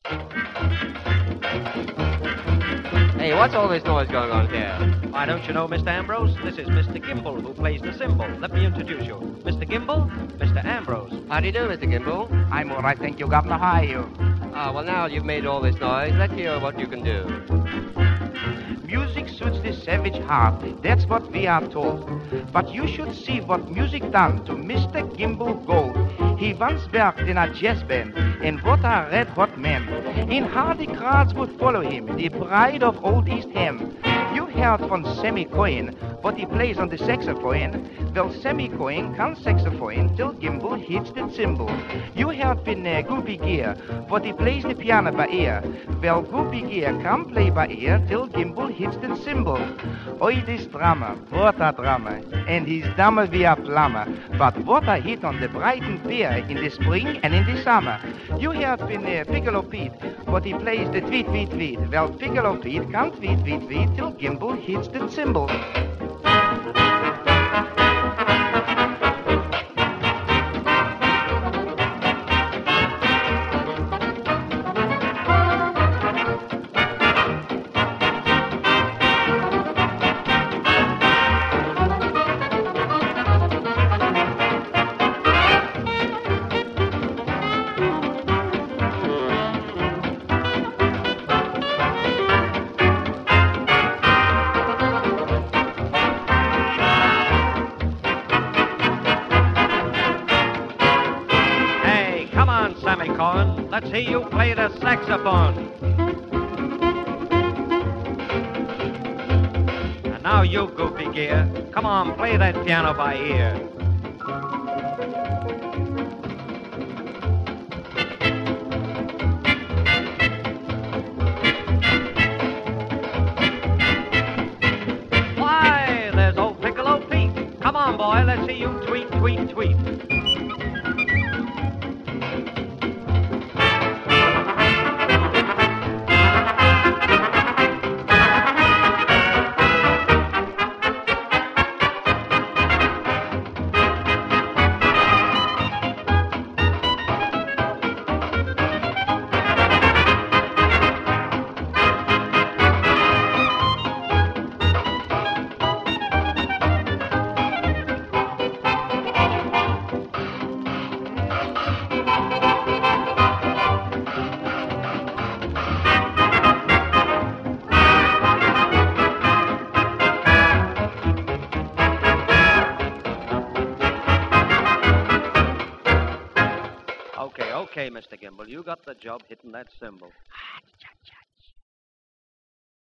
Hey, what's all this noise going on here? Why, don't you know, Mr. Ambrose? This is Mr. Gimble, who plays the cymbal. Let me introduce you. Mr. Gimble, Mr. Ambrose. How do you do, Mr. Gimble? I'm all right, thank you, Governor. How are you? Well, now you've made all this noise, let's hear what you can do. Music suits the savage heart, that's what we are told. But you should see what music done to Mr. Gimble Gold. He once worked in a jazz band, and what a red-hot man. In hardy crowds would follow him, the pride of Old East Ham. You heard from Sammy Cohen, what he plays on the saxophone. Well, Sammy Cohen can saxophone till Gimble hits the cymbal. You heard from Goopy Gear, what he plays the piano by ear. Well, Goopy Gear can play by ear till Gimble hits the cymbal. Oi, this drummer, what a drummer, and he's dumber wie a plumber. But what a hit on the Brighton Pier in the spring and in the summer. You heard from Piccolo Pete, what he plays the tweet, tweet, tweet. Well, Piccolo Pete can tweet, tweet, tweet till Gimble hits the cymbal. Sammy Cohen, let's hear you play the saxophone. And now you, Goofy Gear, come on, play that piano by ear. Why, there's old Piccolo Pete. Come on, boy, let's see you tweet, tweet, tweet. Okay, Mr. Gimble, you got the job hitting that cymbal.